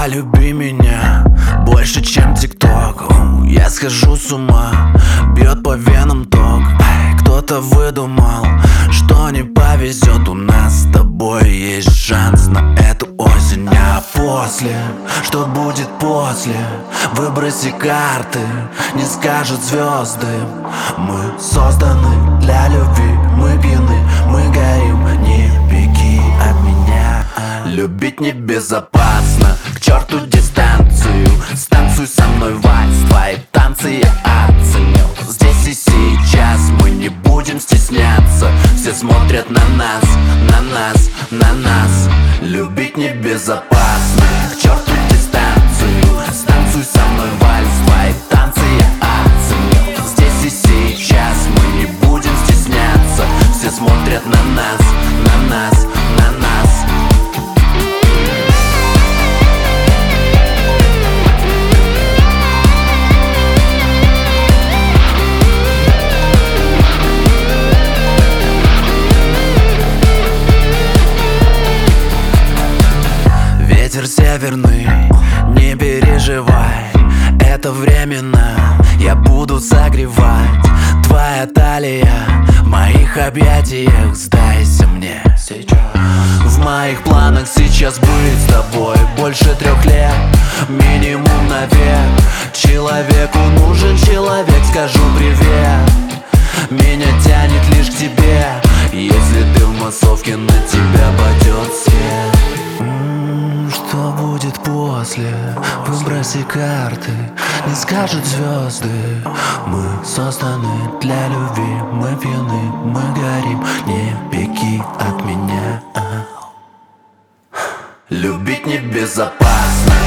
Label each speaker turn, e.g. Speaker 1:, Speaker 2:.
Speaker 1: Полюби меня больше, чем ТикТок. Я схожу с ума, бьет по венам ток. Кто-то выдумал, что не повезет. У нас с тобой есть шанс на эту осень. А после, что будет после? Выброси карты, не скажут звезды. Мы созданы для любви, мы пьяны, мы горим. Не беги от меня. Любить небезопасно, к черту дистанцию. Станцуй со мной вальс, твои танцы я оценил. Здесь и сейчас мы не будем стесняться. Все смотрят на нас, на нас, на нас. Любить небезопасно, к черту дистанцию. Станцуй со мной вальс, твои танцы я оценил. Здесь и сейчас мы не будем стесняться. Все смотрят на нас, на нас, на нас. Ветер северный, не переживай, это временно. Я буду согревать твоя талия в моих объятиях. Сдайся мне сейчас. В моих планах сейчас быть с тобой больше 3 лет, минимум на век. Человеку нужен человек, скажу привет. Меня тянет лишь к тебе. Если ты в массовке, на тебя падет свет. Что будет после? Выброси карты, не скажут звезды. Мы созданы для любви, мы пьяны, мы горим. Не беги от меня. Любить небезопасно.